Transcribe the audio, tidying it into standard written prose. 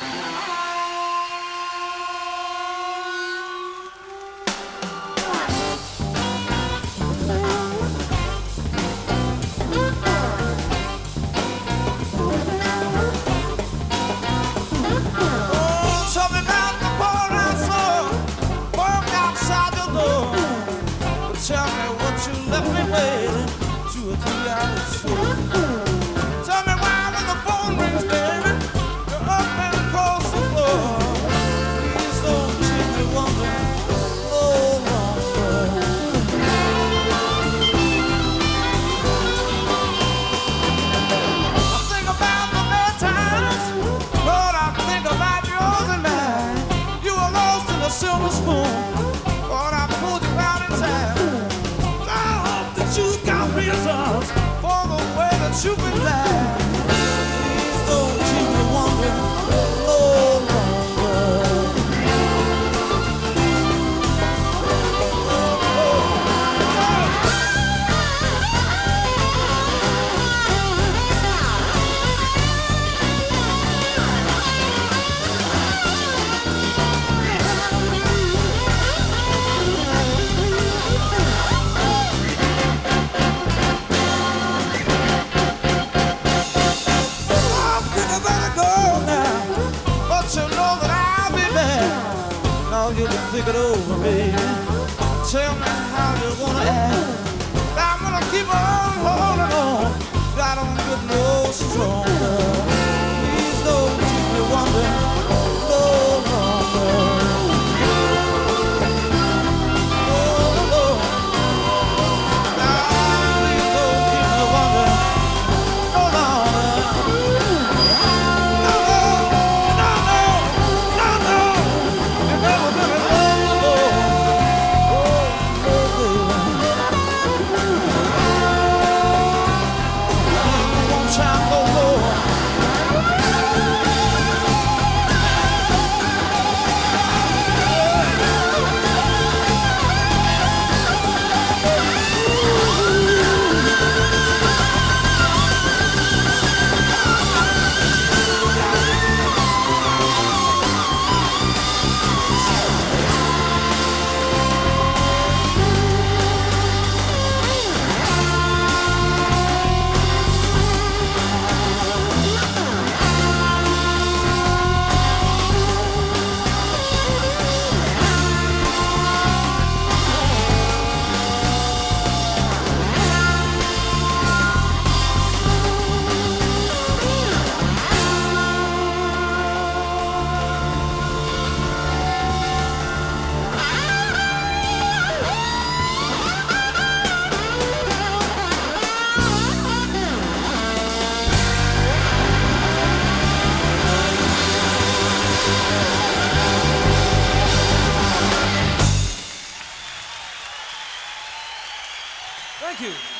Tell me what you left me waiting 2 or 3 hours for. Tell me why when the phone rings, baby, you're up and across the floor. Please don't keep me wondering no longer. I think about the bad times, Lord, I think about yours and mine. You were lost in a silver spoon, Lord, I pulled you out in time. You got reasons for the way that you've been lying. Please don't keep me wondering no longer. You can think it over, baby. Tell me how you're gonna act. I'm gonna keep on holding on. I don't get no stronger. Please don't keep me wondering no longer. Thank you.